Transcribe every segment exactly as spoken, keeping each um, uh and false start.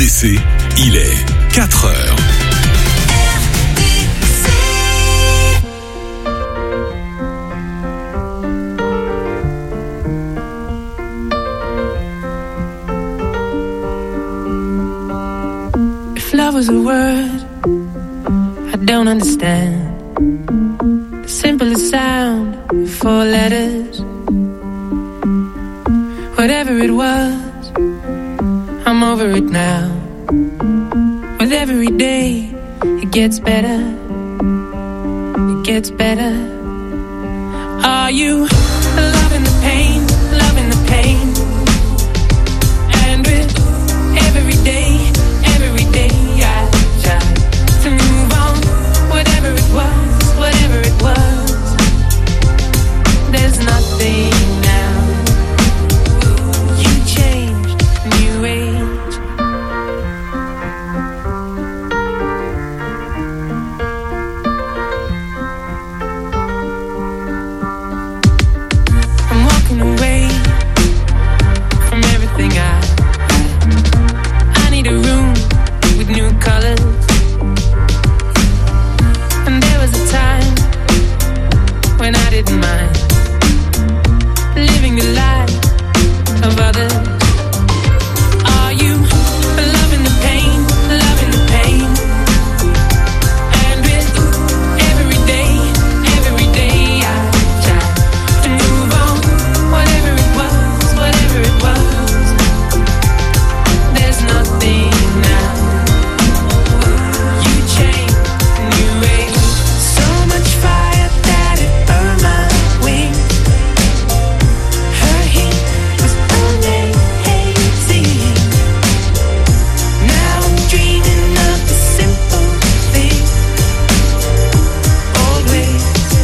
D C, il est quatre heures. If love was a word I don't understand, the simplest sound, four letters. Whatever it was, I'm over it now. With every day, it gets better. It gets better. Are you loving the pain, loving the pain? And with every day, every day, I try to move on. Whatever it was, whatever it was, there's nothing now. You changed, new age. I'm walking away from everything I I need a room with new colors. And there was a time when I didn't mind living the life of others. Are you loving the pain, loving the pain? And with every day, every day I try to move on. Whatever it was, whatever it was, there's nothing now. You changed, new age. So much fire that it burned my wings. Her heat was amazing. Now I'm dreaming of the simple things. Old ways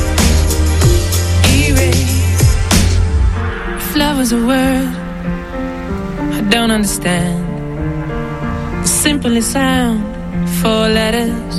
erased. If love was a word I don't understand, the simplest sound, four letters.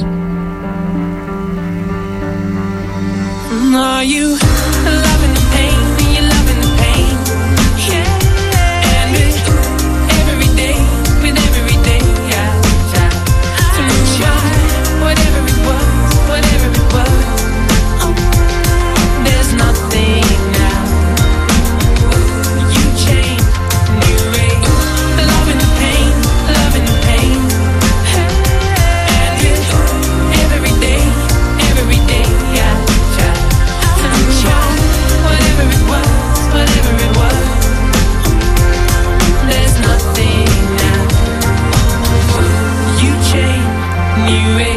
Are you loving the pain? You loving the pain? Yeah. And with every day, with every day, I try to move on. Whatever it was, whatever it was, there's nothing now. You changed, new age. Loving the pain, loving the pain. And with every day, every day, I try to move on. Whatever it was, whatever it was, there's nothing now. You changed, new age.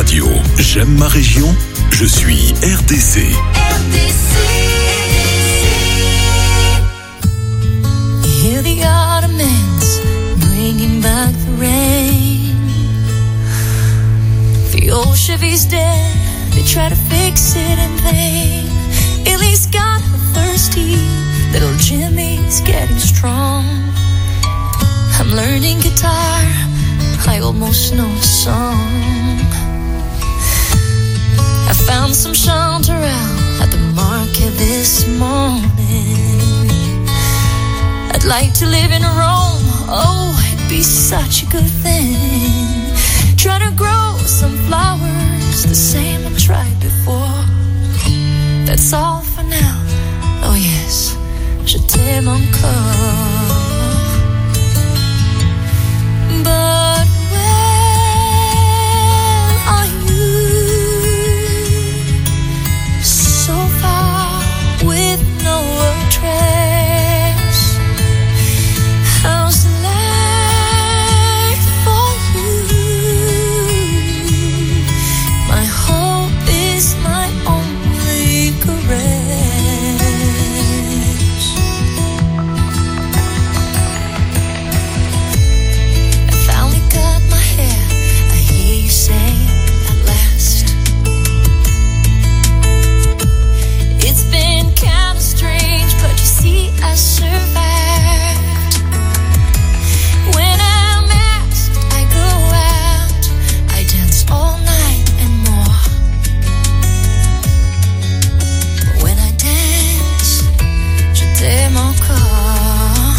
radio. J'aime ma région, je suis R D C. R D C. Hear the ottomans bringing back the rain. The old Chevy's dead, they try to fix it in vain. Illy's got her thirsty, little Jimmy's getting strong. I'm learning guitar, I almost know a song. I found some chanterelle at the market this morning. I'd like to live in Rome, oh, it'd be such a good thing. Try to grow some flowers the same I tried before. That's all for now, oh yes, je t'aime encore. But where are you? So far with no trace. How's life for you? My hope is my only caress. I finally cut my hair, I hear you say at last. It's been kinda strange, but you see I survived. When I'm asked, I go out, I dance all night and more. But when I dance, je t'aime encore.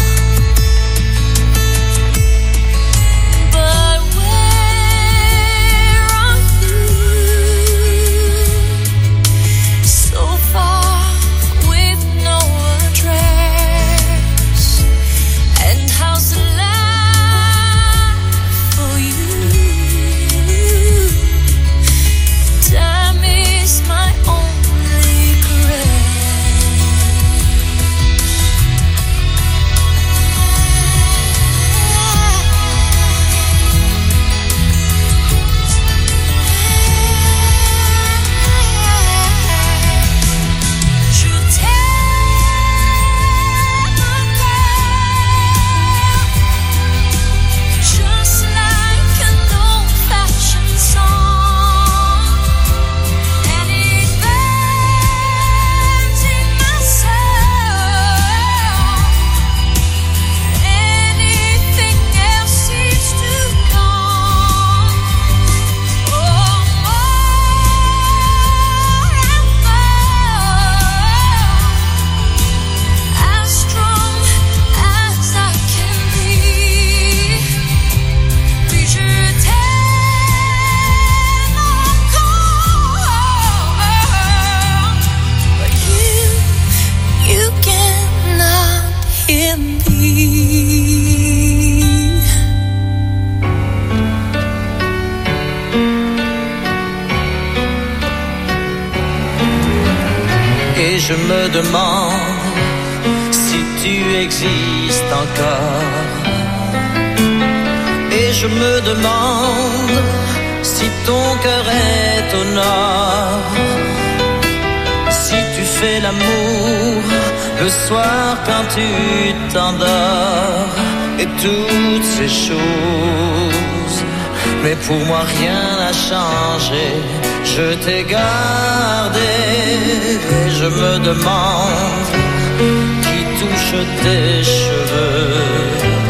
But where are you? So far with no address. And how's life for you? Time is my only Je t'aime encore, just like an old-fashioned song, and it burns in my soul. Anything else seems too long. Oh, more and more, as strong as I can be. Puis je t'aime encore, but you, you cannot hear me. Et je me demande si tu existes encore. Et je me demande si ton cœur est au nord. Si tu fais l'amour le soir quand tu t'endors. Et toutes ces choses. Mais pour moi rien n'a changé. Je t'ai gardé. Et je me demande qui touche tes cheveux.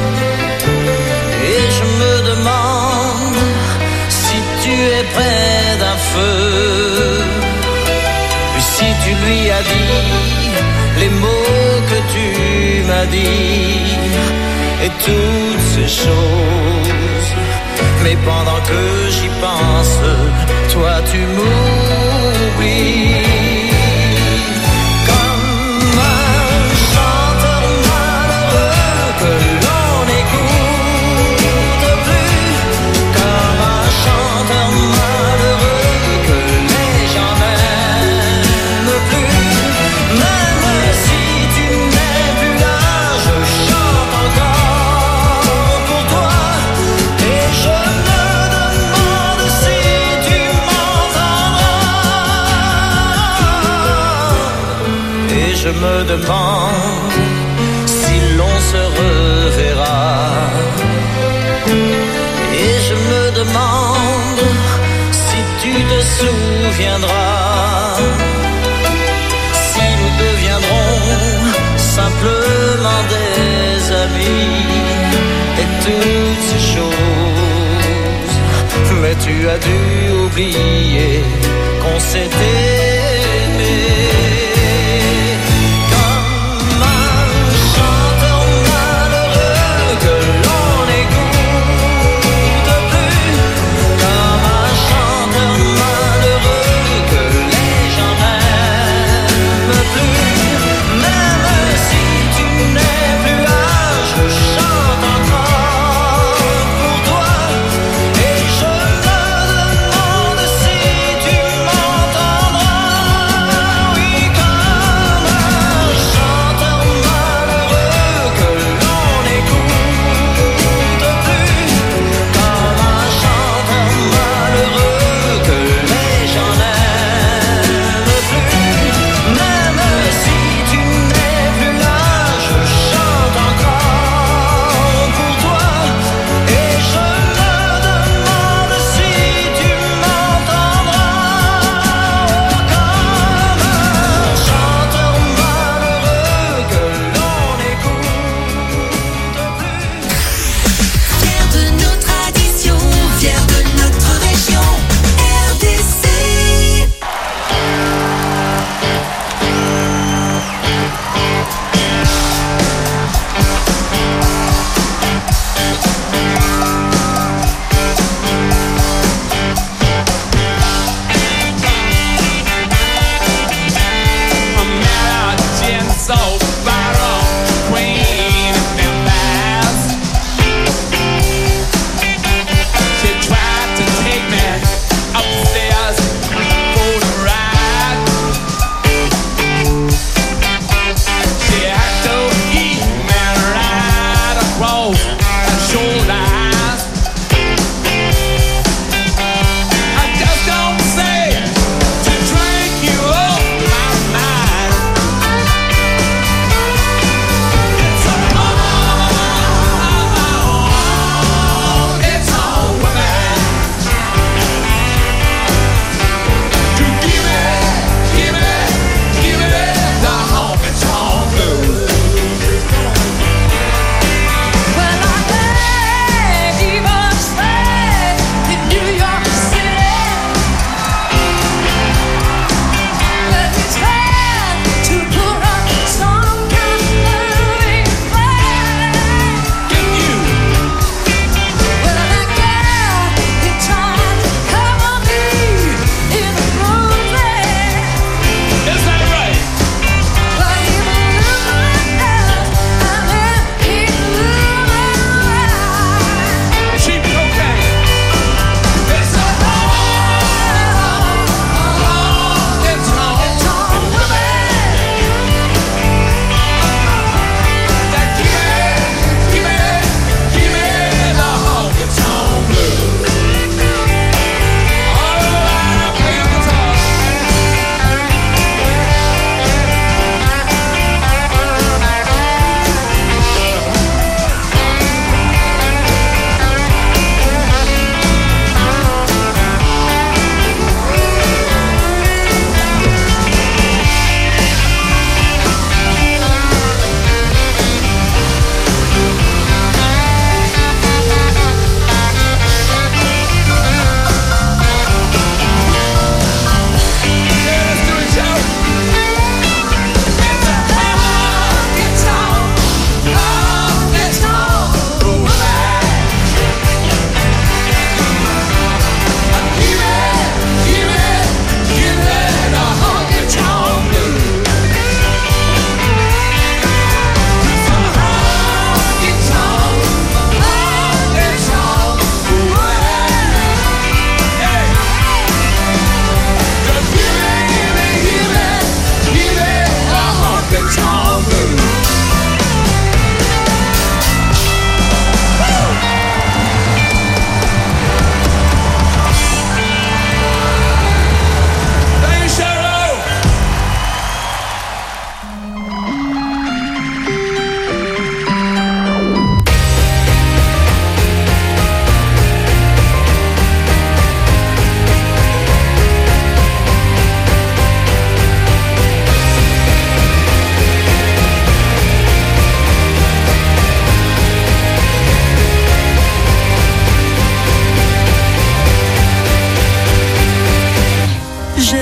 Et je me demande si tu es près d'un feu. Puis si tu lui as dit les mots que tu m'as dit. Et toutes ces choses. Mais pendant que j'y pense, toi tu m'oublies. Comme un chanteur malheureux que l'on n'écoute plus. Comme un chanteur malheureux que les gens n'aiment plus. Même si tu n'es plus là, je chante encore pour toi. Et je me demande si tu m'en je me demande si l'on se reverra. Et je me demande si tu te souviendras, si nous deviendrons simplement des amis et toutes ces choses. Mais tu as dû oublier qu'on s'était aimé. Comme un chanteur malheureux que l'on n'écoute plus, comme un chanteur malheureux que les gens n'aiment plus. Même si tu n'es plus là, je chante encore pour toi. Et je me demande si tu m'en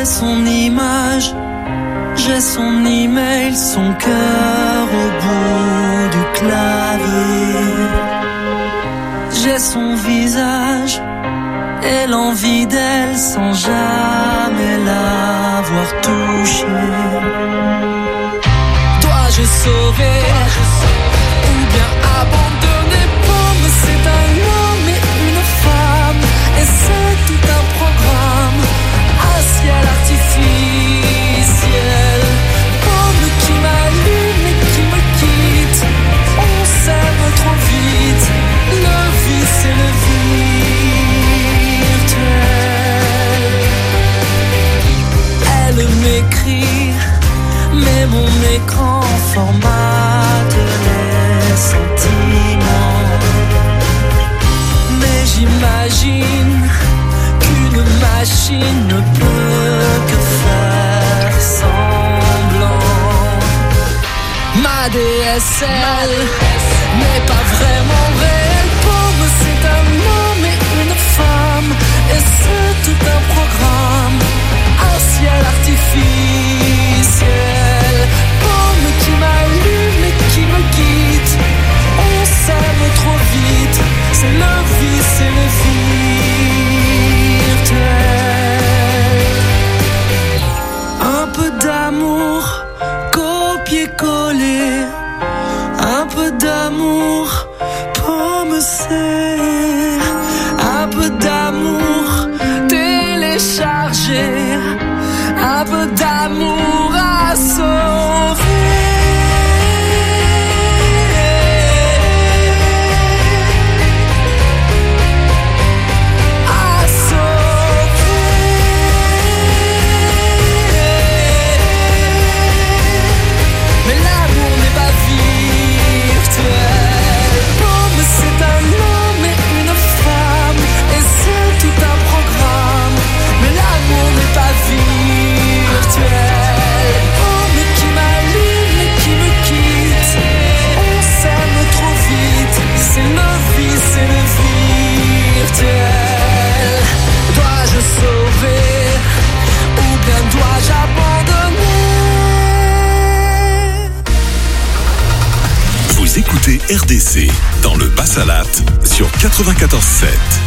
son image, j'ai son email, son cœur au bout du clavier. J'ai son visage et l'envie d'elle sans jamais l'avoir touchée. Dois-je sauver ou bien abandonner? Pomme, c'est un homme et une femme, et c'est tout un programme, un ciel artificiel. Pomme qui m'allume et qui me quitte, on s'aime trop vite, le vice et le virtuel. Elle m'écrit, mais mon écran formate les sentiments. Mais j'imagine qu'une machine ne peut que faire semblant. Ma D S L n'est pas vraiment réelle. Pomme, c'est un homme et une femme, et c'est tout un programme, un ciel artificiel. Pomme qui m'allume et qui me quitte, on s'aime trop vite, c'est le vice et le virtuel. Un peu d'amour, copier-coller, un peu d'amour, pomme c'est un peu d'amour, télécharger, un peu d'amour à sauver. Dois-je sauver ou bien dois-je abandonner? Vous écoutez R D C dans le Bas-Salat sur quatre-vingt-quatorze sept.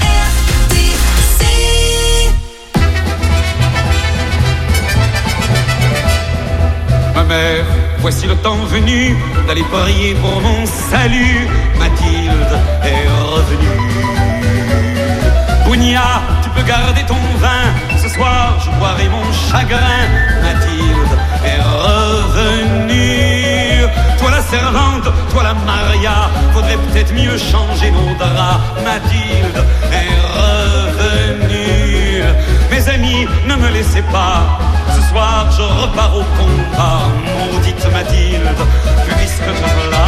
Ma mère, voici le temps venu d'aller prier pour mon salut. Mathilde est revenue. Bounia, tu peux garder ton vin. Ce soir, je boirai mon chagrin. Mathilde est revenue. Toi la servante, toi la Maria, faudrait peut-être mieux changer nos draps. Mathilde est revenue. Mes amis, ne me laissez pas. Ce soir, je repars au combat. Maudite Mathilde, puisque te voilà.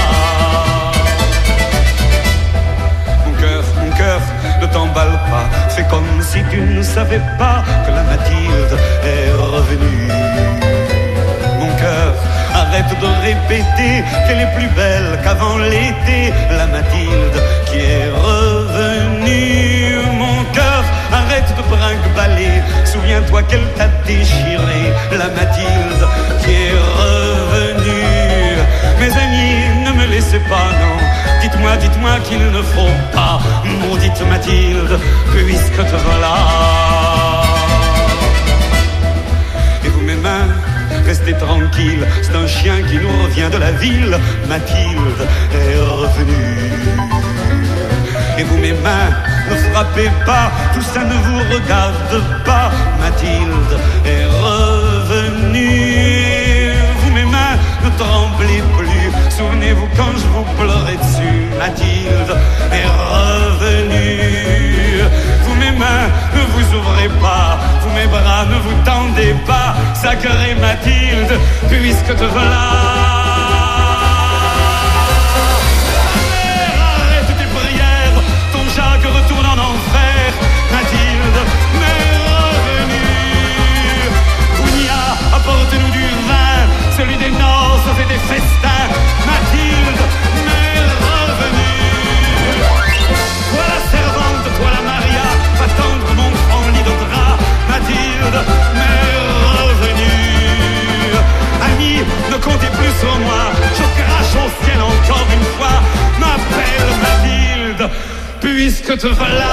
Mon cœur, mon cœur, ne t'emballe pas. Fais comme si tu ne savais pas que la Mathilde est revenue. Mon cœur, arrête de répéter qu'elle est plus belle qu'avant l'été. La Mathilde qui est revenue. Mon cœur, arrête de brinque-baller. Souviens-toi qu'elle t'a déchiré. La Mathilde qui est revenue. Mes amis, ne me laissez pas, non. Dites-moi, dites-moi qu'il ne faut pas. Maudite Mathilde, puisque te voilà. Et vous, mes mains, restez tranquilles. C'est un chien qui nous revient de la ville. Mathilde est revenue. Et vous, mes mains, ne frappez pas, tout ça ne vous regarde pas. Mathilde est revenue. Vous, mes mains, ne tremblez plus. Souvenez-vous quand je vous pleurais dessus. Mathilde est revenue. Vous, mes mains, ne vous ouvrez pas. Vous, mes bras, ne vous tendez pas. Sacrée Mathilde, puisque te voilà. Jacques retourne en enfer. Mathilde m'est revenue. Ounia, apporte-nous du vin, celui des noces et des festins. Mathilde m'est revenue. Toi la servante, toi la Maria, va tendre mon franc lit de drap. Mathilde m'est revenue. te voilà.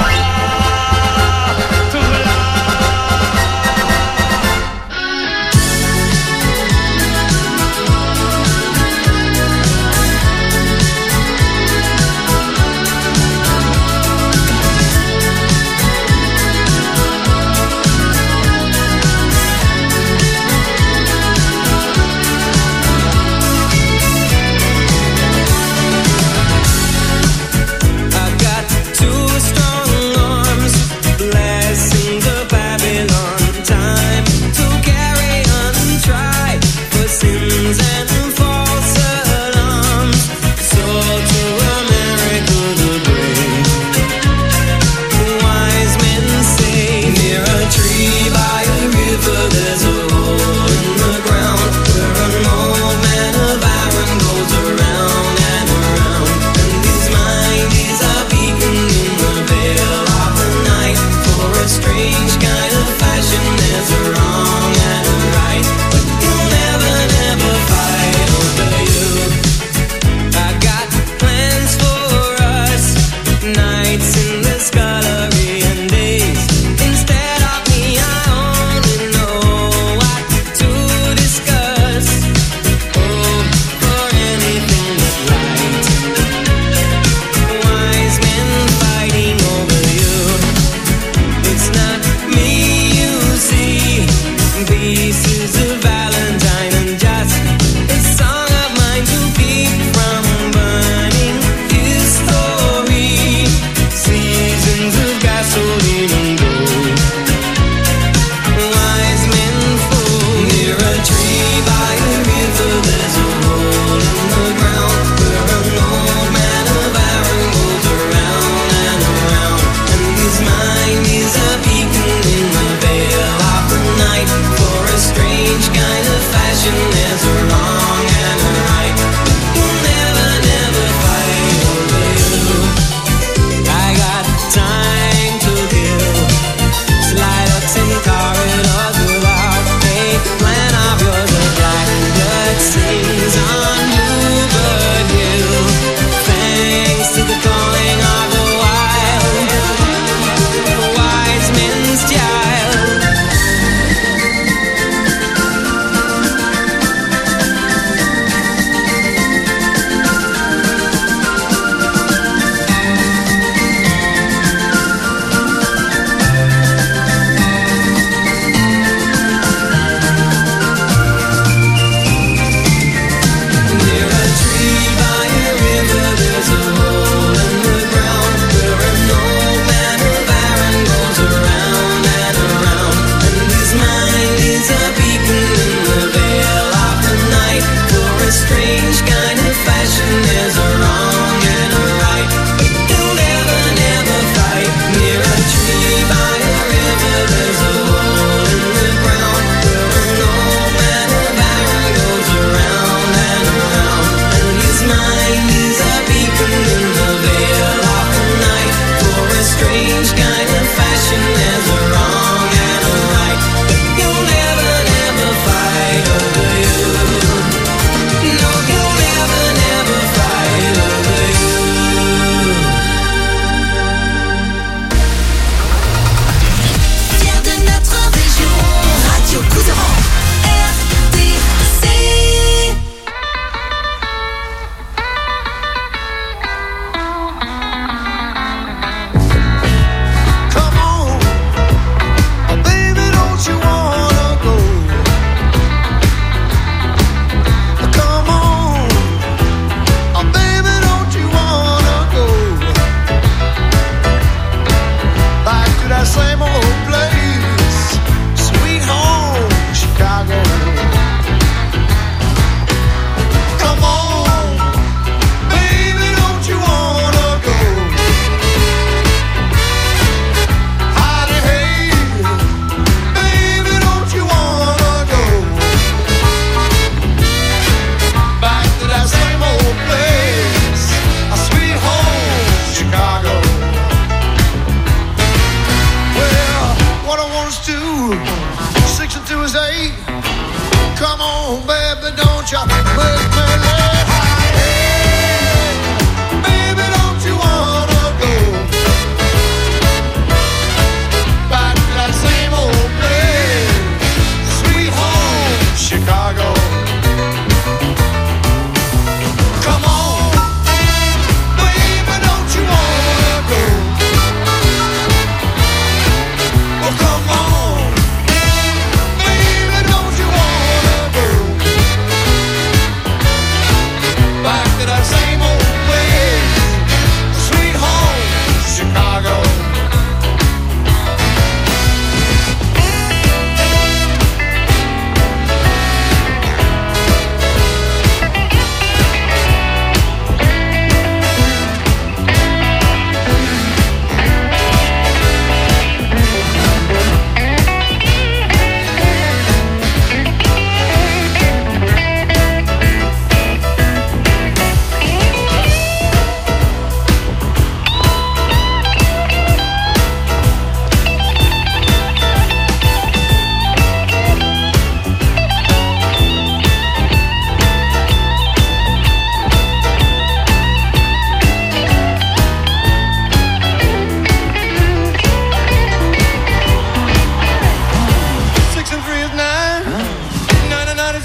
Baby, don't you wanna go?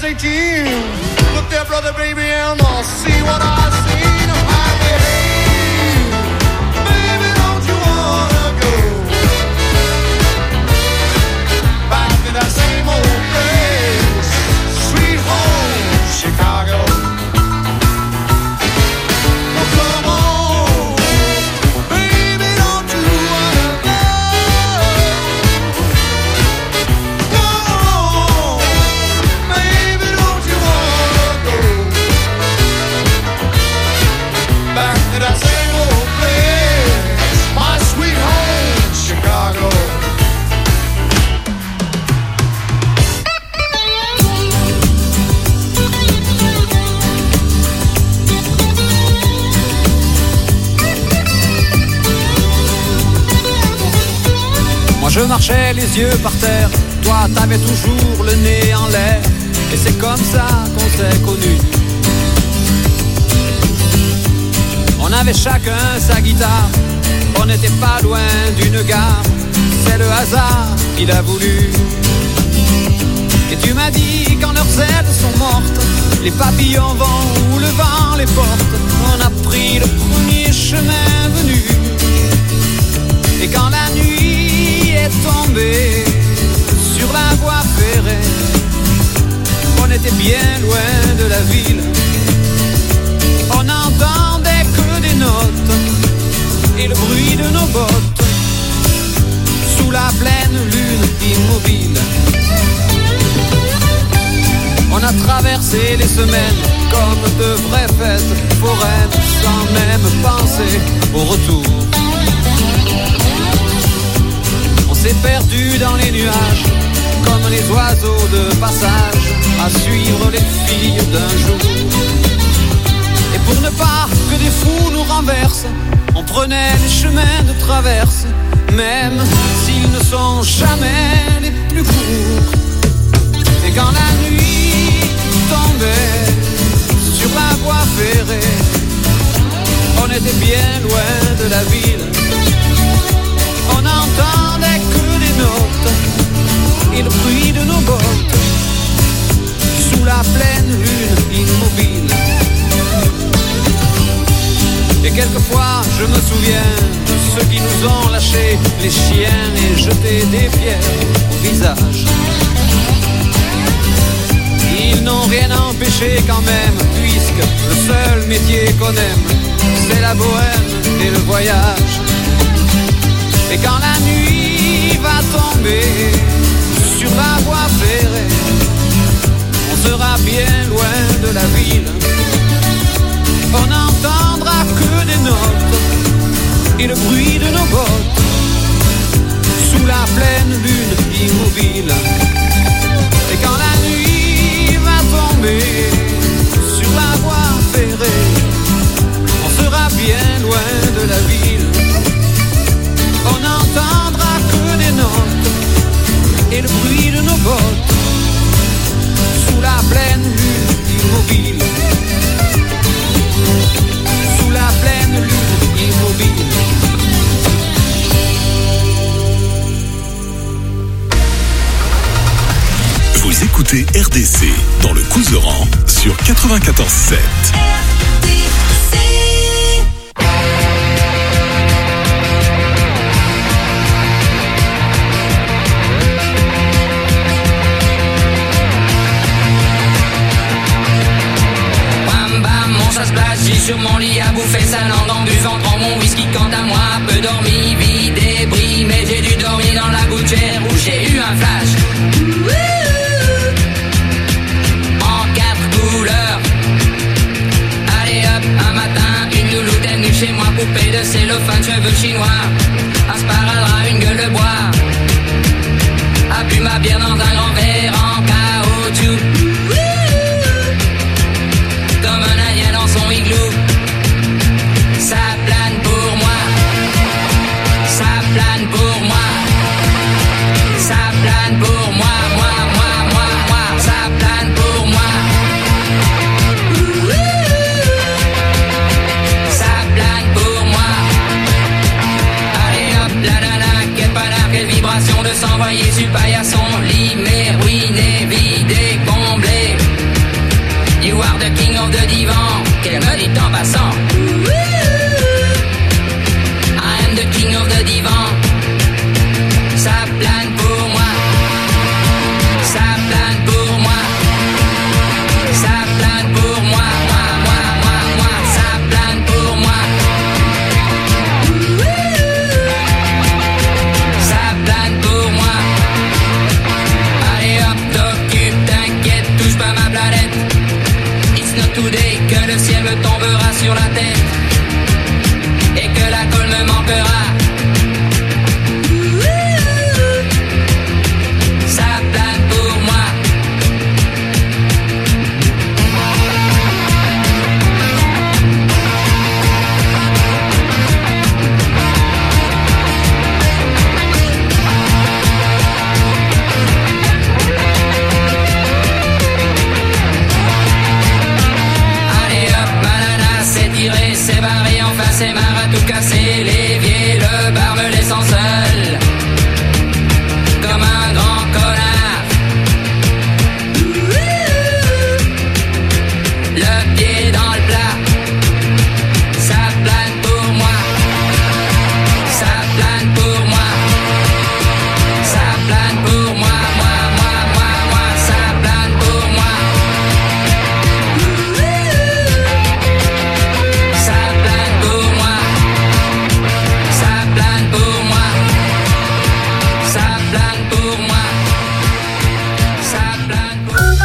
eighteen. Look there, brother, baby, and I'll see what I seen. I behave. Baby, don't you wanna go back to that same old place? Sweet home, Chicago. Je marchais les yeux par terre, toi t'avais toujours le nez en l'air, et c'est comme ça qu'on s'est connus. On avait chacun sa guitare, on n'était pas loin d'une gare, c'est le hasard qui l'a voulu. Et tu m'as dit quand leurs ailes sont mortes, les papillons vont où le vent les porte, on a pris le premier chemin venu. Et quand la nuit est tombée sur la voie ferrée, on était bien loin de la ville. On n'entendait que des notes et le bruit de nos bottes sous la pleine lune immobile. On a traversé les semaines comme de vraies fêtes foraines sans même penser au retour. On s'est perdu dans les nuages comme les oiseaux de passage à suivre les filles d'un jour. Et pour ne pas que des fous nous renversent, on prenait les chemins de traverse, même s'ils ne sont jamais les plus courts. Et quand la nuit tombait sur la voie ferrée, on était bien loin de la ville. On n'entendait que des notes et le bruit de nos bottes sous la pleine lune immobile. Et quelquefois je me souviens de ceux qui nous ont lâchés les chiens et jeté des pierres au visage. Ils n'ont rien empêché quand même, puisque le seul métier qu'on aime, c'est la bohème et le voyage. Et quand la nuit va tomber sur la voie ferrée, on sera bien loin de la ville. On n'entendra que des notes et le bruit de nos bottes sous la pleine lune immobile. Et quand la nuit va tomber sur la voie ferrée, on sera bien loin de la ville. On n'entendra que des notes et le bruit de nos bottes sous la pleine lune immobile. Sous la pleine lune immobile. Vous écoutez R D C dans le Couserans sur quatre-vingt-quatorze sept. Sur mon lit à bouffer sa langue en buvant, prends mon whisky quant à moi, peu dormi, vie débris, mais j'ai dû dormir dans la gouttière où j'ai eu un flash. En quatre couleurs. Allez hop, un matin, une louloute est venue chez moi, poupée de cellophane, cheveux chinois, un sparadrap, une gueule de bois, a bu ma bière dans un grand verre en caoutchouc. Comme un alien dans son igloo. Ça plane pour moi. Ça plane pour moi. Ça plane pour moi, moi, moi. tout dès que le ciel me tombera sur la tête et que la colle me manquera. Ça plane pour moi. C'est barré, enfin c'est marre à tout casser. L'évier, le bar me laissant seul comme un grand connard. Le pied dans le plat. Ça plane pour moi. Ça plane pour moi. Ça plane pour moi. Moi, moi, moi, moi. Ça plane pour moi. Ça plane pour moi. Ça plane pour moi. Ça plane pour moi. Ça plane pour moi.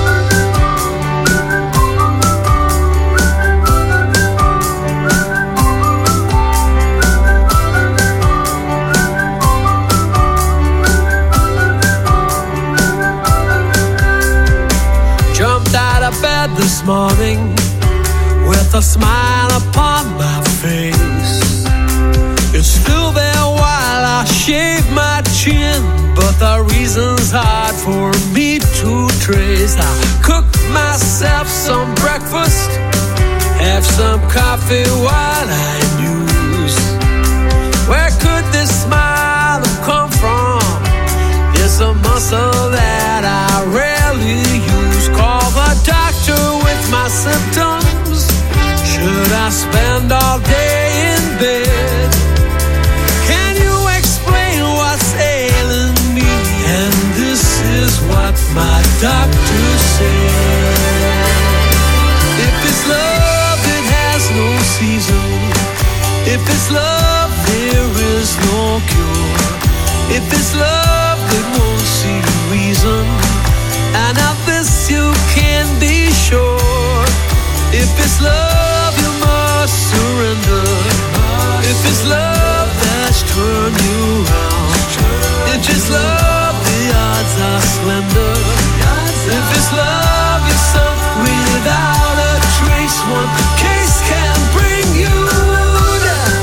Jumped out of bed this morning with a smile upon my face. It's still there while I shave my chin, but the reason's hard for me to trace. I cook myself some breakfast, have some coffee while I muse. Where could this smile have come from? It's a muscle that I rarely use. Call the doctor with my symptoms. Should I spend all day in bed? Can you explain what's ailing me? And this is what my doctor said. If it's love, it has no season. If it's love, there is no cure. If it's love, it won't see reason. And of this you can be sure. If it's love, you must surrender. If it's love that's turned you round, if it's love, the odds are slender. If it's love, you're sunk without a trace. One case can bring you down.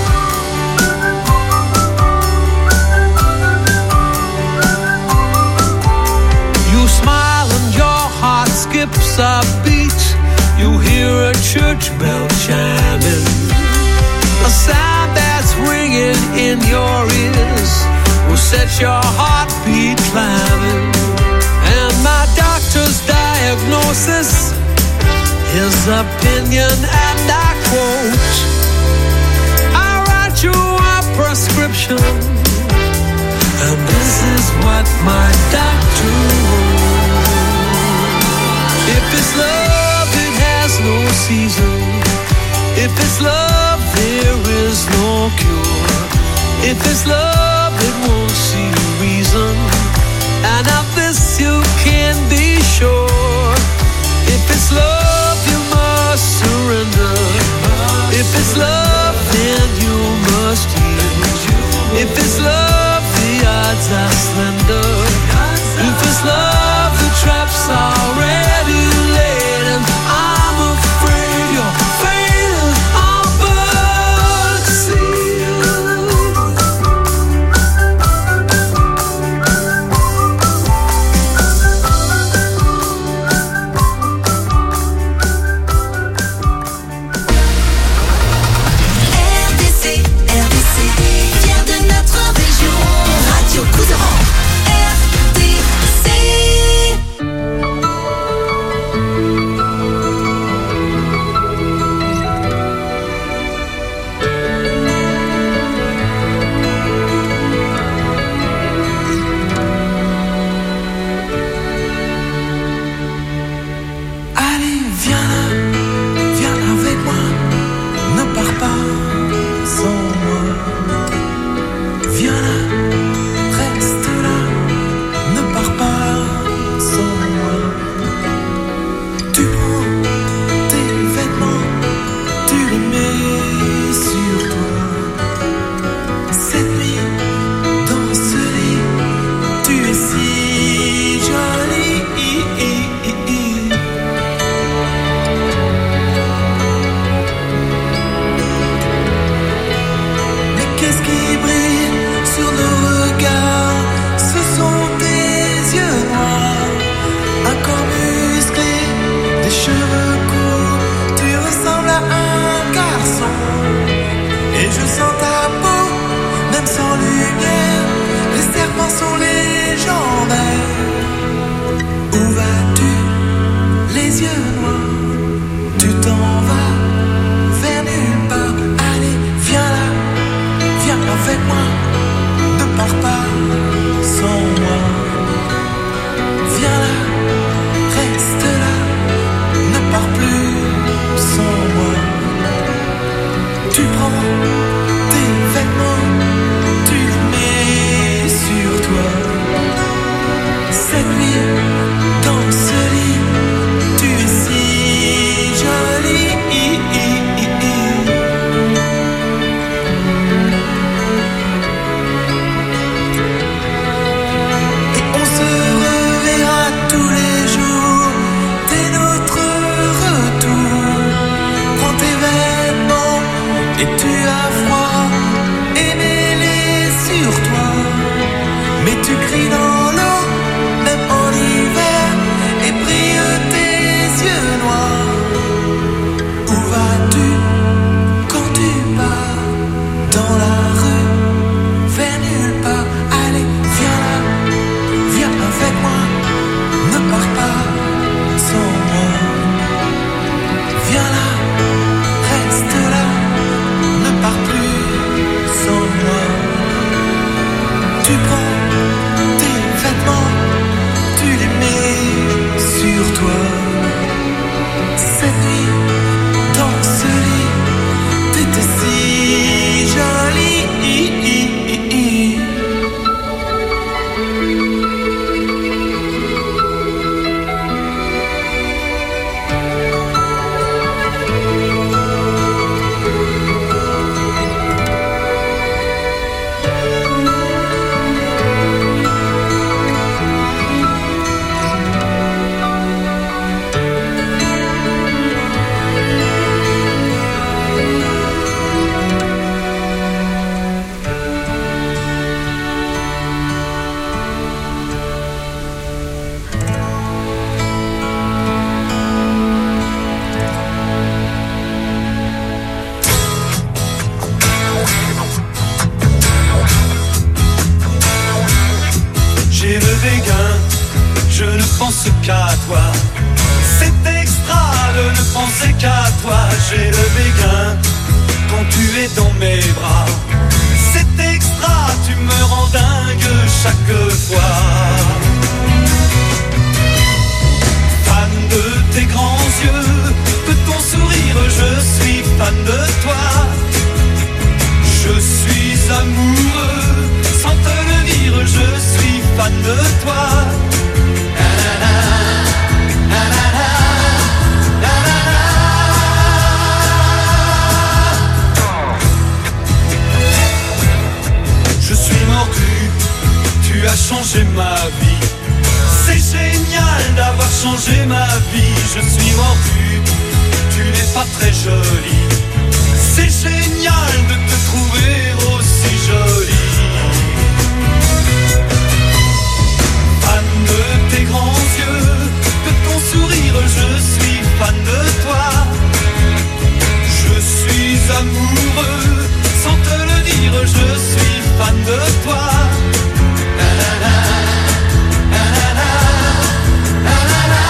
You smile and your heart skips a beat. You hear a church bell chiming, a sound that's ringing in your ears will set your heartbeat climbing. And my doctor's diagnosis, his opinion, and I quote, I write you a prescription, and this is what my doctor wrote. If it's love, it has no season. If it's love, there is no cure. If it's love, it won't see reason. And of this you can be sure. If it's love, you must surrender. If it's love, then you must yield. If it's love, the odds are slender. If it's love, the trap's already laid, and I'm afraid you're fading on but sealed. R D C, R D C, fier de notre région. Radio Couserans, R D C. pense qu'à toi. C'est extra de ne penser qu'à toi. J'ai le béguin quand tu es dans mes bras. C'est extra, tu me rends dingue chaque fois. Fan de tes grands yeux, de ton sourire, je suis fan de toi. Je suis amoureux, sans te le dire, je suis fan de toi. Je suis mordu, tu as changé ma vie. C'est génial d'avoir changé ma vie. Je suis mordu, tu n'es pas très jolie. C'est génial de te trouver aussi jolie. Fan de tes grands yeux, de ton sourire, je suis fan de toi. Je suis amoureux, sans te le dire, je suis fan de toi. Na, na, na, na, na, na, na, na, na.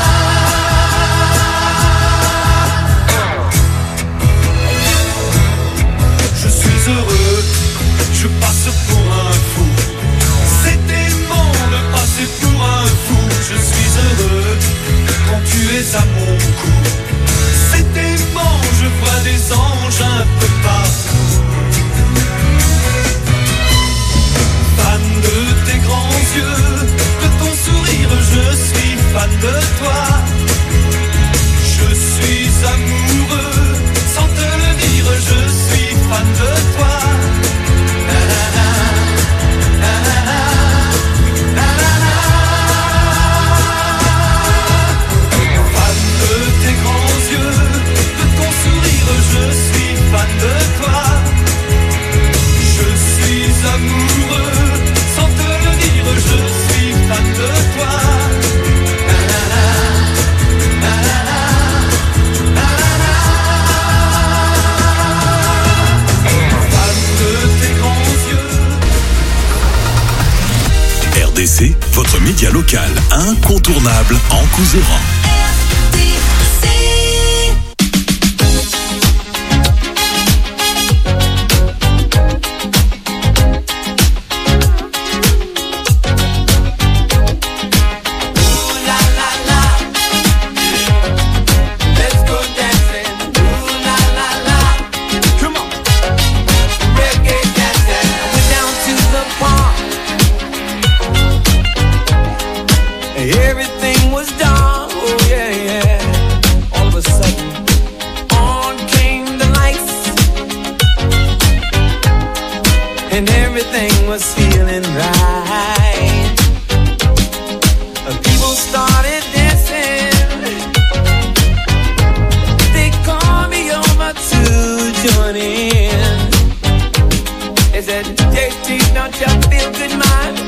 Je suis heureux, je passe pour un fou. C'est aimant de passer pour un fou. Je suis heureux quand tu es à mon cou. C'est aimant, je vois des anges un peu partout. Fan de tes grands yeux, de ton sourire, je suis fan de toi. Je suis amoureux, sans te le dire, je suis fan de toi. Na, na, na, na, na, na, na, na, na. Fan de tes grands yeux, de ton sourire, je suis fan de toi. Je suis amoureux, sans te le dire, je suis fan de toi. Na, na, na, na, na, na, na, na, na. Fan de tes grands yeux. R D C, votre média local incontournable en Couserans. Everything was done, oh yeah, yeah. All of a sudden, on came the lights, and everything was feeling right. People started dancing, they called me over to join in. They said, J T, don't you feel good, man?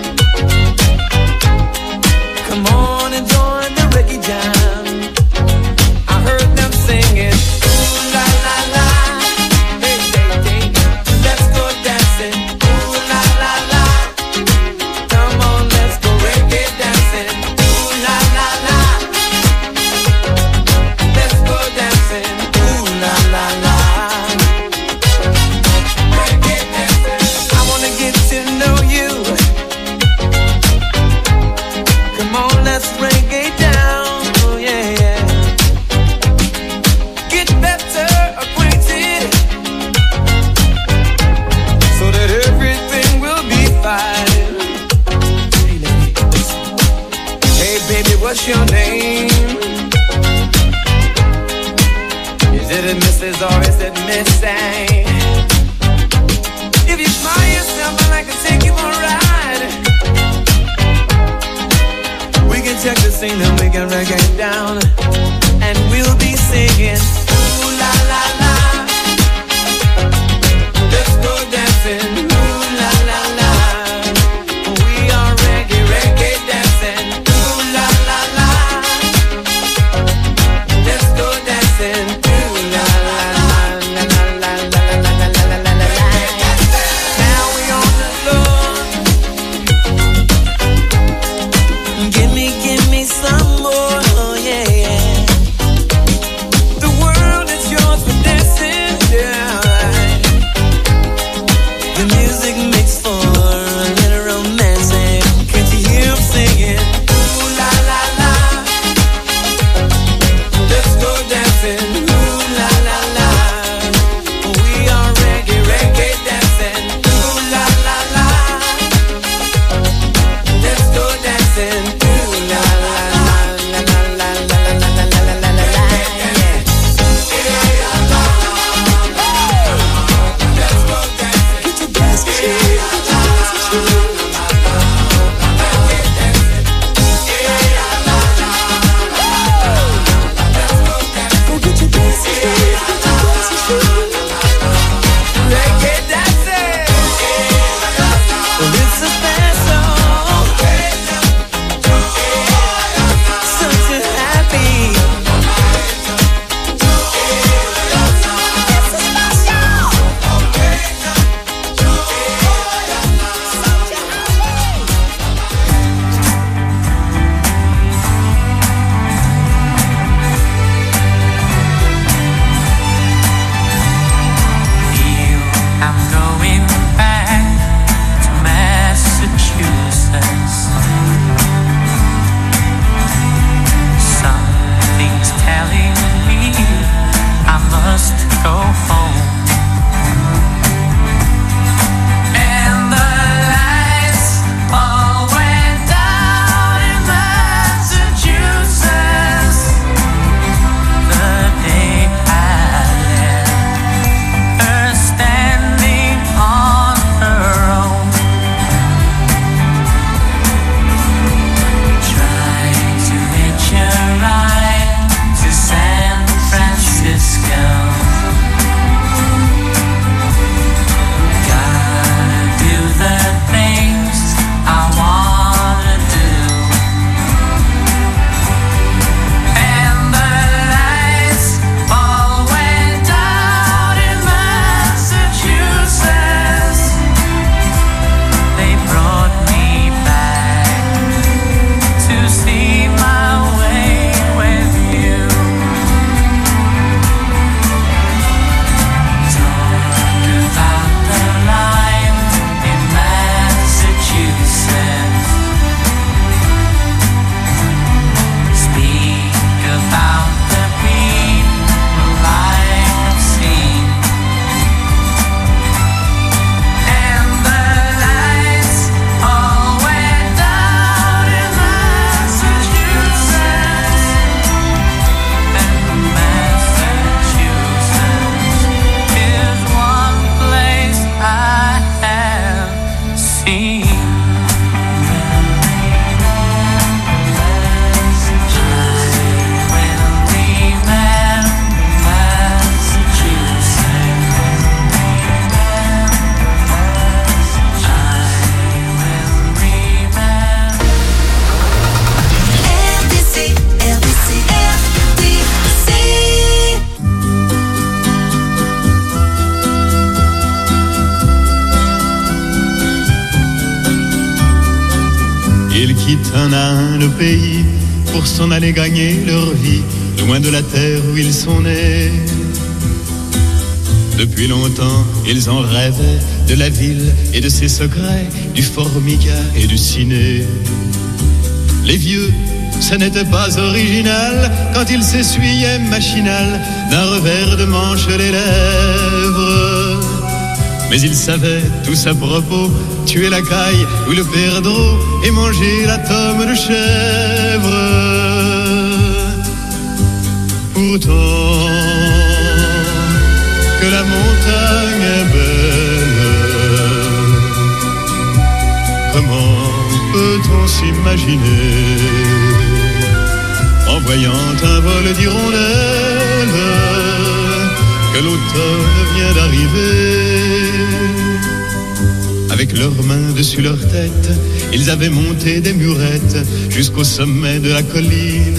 Come on and join the reggae jam. I heard them singing, ooh la la la, hey hey hey, let's go dancing, ooh la la la. Come on, let's go reggae dancing, ooh la la la. Let's go dancing, ooh la la la. Reggae dancing. I wanna get to know you. Come on, let's reggae down, oh yeah, yeah. Get better acquainted, so that everything will be fine. Hey lady, hey baby, what's your name? Is it a Missus or is it Missy? If you smile yourself, I'd like to take you for a ride. We can check the scene and we can reggae down, and we'll be singing, ooh la la la. Let's go dancing, ooh la la la. We are reggae, reggae dancing, ooh la la la. Let's go dancing, ooh la la la la la la la la la la la la. Now we on the floor. Give me, give me some more. un à un le pays pour s'en aller gagner leur vie, loin de la terre où ils sont nés. Depuis longtemps, ils en rêvaient de la ville et de ses secrets, du formica et du ciné. Les vieux, ça n'était pas original quand ils s'essuyaient machinal d'un revers de manche les lèvres. Mais ils savaient tous à propos tuer la caille ou le perdreau et manger la tome de chèvre. Pourtant, que la montagne est belle, comment peut-on s'imaginer en voyant un vol d'hirondelles que l'automne vient d'arriver? Avec leurs mains dessus leur tête, ils avaient monté des murettes jusqu'au sommet de la colline.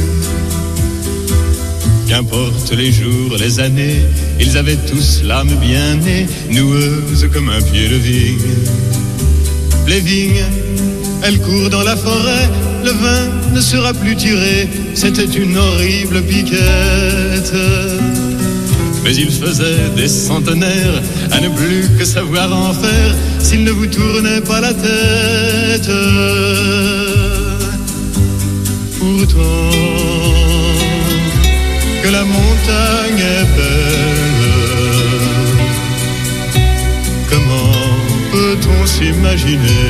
Qu'importe les jours, les années, ils avaient tous l'âme bien née, noueuse comme un pied de vigne. Les vignes, elles courent dans la forêt, le vin ne sera plus tiré, c'était une horrible piquette. Mais il faisait des centenaires à ne plus que savoir en faire s'il ne vous tournait pas la tête. Pourtant, que la montagne est belle, comment peut-on s'imaginer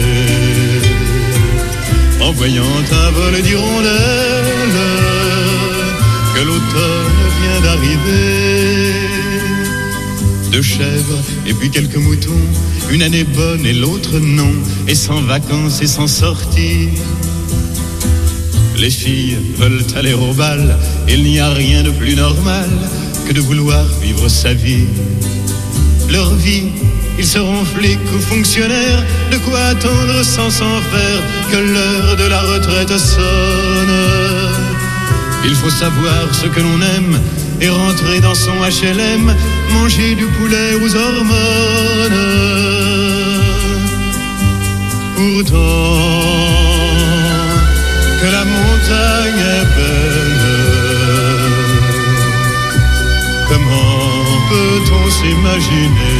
en voyant un vol d'hirondelles que l'automne vient d'arriver? Deux chèvres et puis quelques moutons, une année bonne et l'autre non, et sans vacances et sans sortie. Les filles veulent aller au bal, il n'y a rien de plus normal que de vouloir vivre sa vie. Leur vie, ils seront flics ou fonctionnaires, de quoi attendre sans s'en faire que l'heure de la retraite sonne. Il faut savoir ce que l'on aime et rentrer dans son H L M, manger du poulet aux hormones. Pourtant, que la montagne est belle, comment peut-on s'imaginer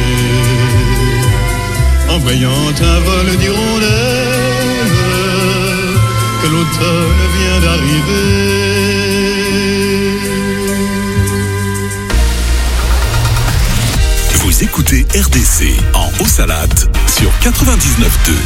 en voyant un vol d'hirondelles que l'automne vient d'arriver? Vous écoutez R D C en Haut-Salate sur quatre-vingt-dix-neuf deux.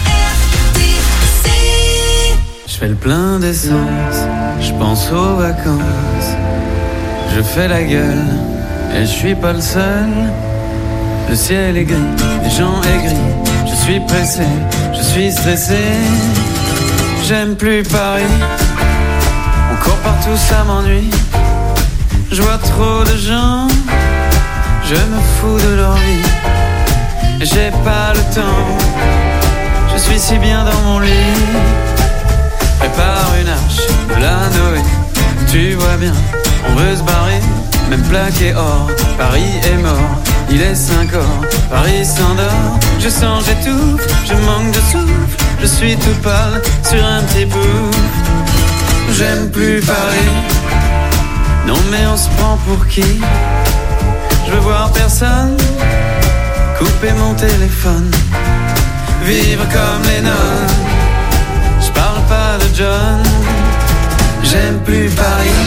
Je fais le plein d'essence, je pense aux vacances. Je fais la gueule, et je suis pas le seul. Le ciel est gris, les gens aigris. Je suis pressé, je suis stressé. J'aime plus Paris, on court partout, ça m'ennuie. Je vois trop de gens, je me fous de leur vie. J'ai pas le temps, je suis si bien dans mon lit. Prépare une arche de la Noé, tu vois bien, on veut se barrer. Même plaqué or, Paris est mort. Il est cinq heures, Paris s'endort. Je sens, j'étouffe, je manque de souffle. Je suis tout pâle sur un petit pouf. J'aime plus Paris, non mais on se prend pour qui? Je veux voir personne, couper mon téléphone, vivre comme les nonnes. Je parle pas de John, j'aime plus Paris.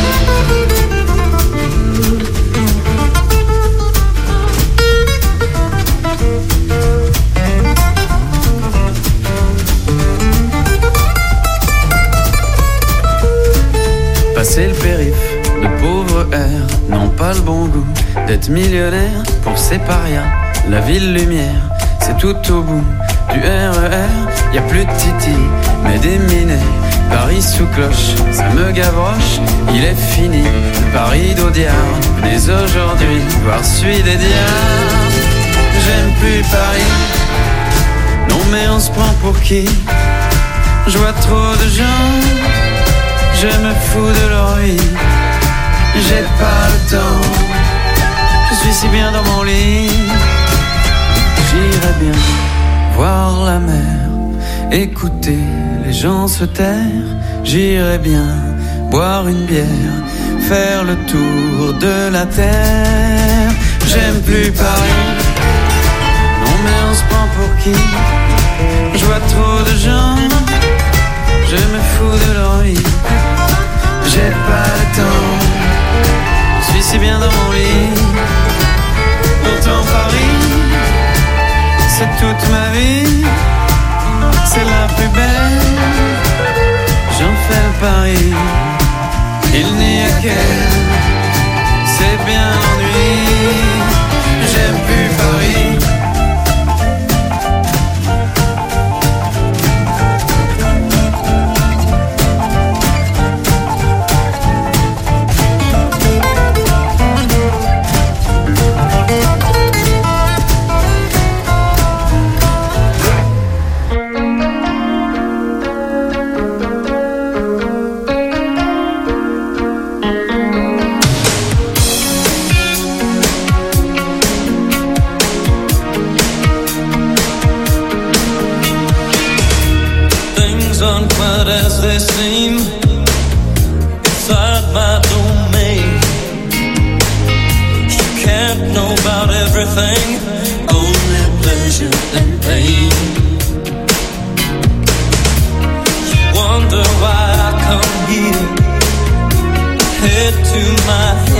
Passer le périph', de pauvres airs n'ont pas le bon goût d'être millionnaire pour ces parias. La ville lumière, c'est tout au bout du R E R. Y a plus de titi, mais des minets. Paris sous cloche, ça me gavroche. Il est fini, le Paris d'Audiard. Venez aujourd'hui voir celui des diables. J'aime plus Paris, non mais on se prend pour qui? Je vois trop de gens, je me fous de leur vie. J'ai pas le temps, je suis si bien dans mon lit. J'irais bien voir la mer Écouter les gens se taire, j'irais bien boire une bière, faire le tour de la terre. J'aime plus Paris, non mais on se prend pour qui? Je vois trop de gens, je me fous de leur vie. J'ai pas le temps, je suis si bien dans mon lit. Pourtant Paris, c'est toute ma vie. C'est la plus belle, j'en fais le pari. Il n'y a qu'elle, c'est bien l'ennui. J'aime plus Paris. As they seem inside my domain, you can't know about everything, only pleasure and pain. You wonder why I come here, head to my